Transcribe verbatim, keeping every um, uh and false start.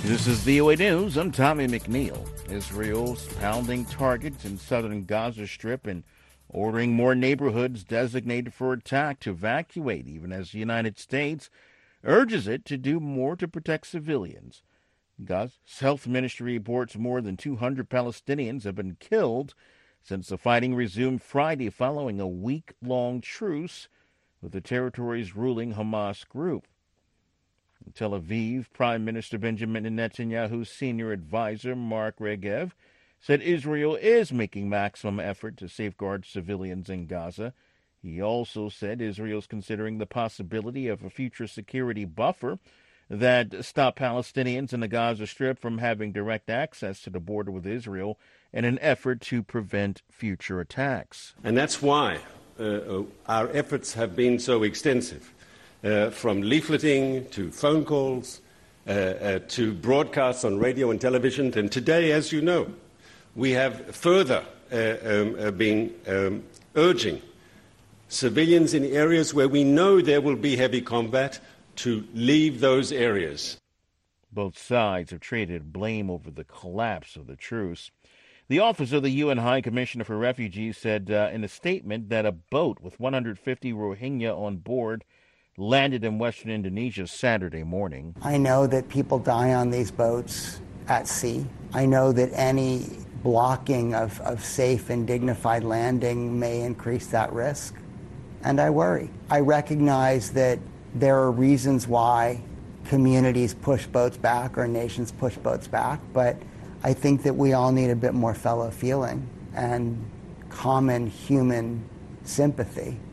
This is V O A News. I'm Tommy McNeil. Israel's pounding targets in southern Gaza Strip and ordering more neighborhoods designated for attack to evacuate, even as the United States urges it to do more to protect civilians. Gaza's health ministry reports more than two hundred Palestinians have been killed since the fighting resumed Friday following a week-long truce with the territory's ruling Hamas group. In Tel Aviv, Prime Minister Benjamin Netanyahu's senior advisor, Mark Regev, said Israel is making maximum effort to safeguard civilians in Gaza. He also said Israel is considering the possibility of a future security buffer that stop Palestinians in the Gaza Strip from having direct access to the border with Israel in an effort to prevent future attacks. And that's why uh, our efforts have been so extensive. Uh, from leafleting to phone calls uh, uh, to broadcasts on radio and television. And today, as you know, we have further uh, um, uh, been um, urging civilians in areas where we know there will be heavy combat to leave those areas. Both sides have traded blame over the collapse of the truce. The Office of the U N High Commissioner for Refugees said uh, in a statement that a boat with one hundred fifty Rohingya on board landed in western Indonesia Saturday morning. I know that people die on these boats at sea. I know that any blocking of, of safe and dignified landing may increase that risk, and I worry. I recognize that there are reasons why communities push boats back or nations push boats back, but I think that we all need a bit more fellow feeling and common human sympathy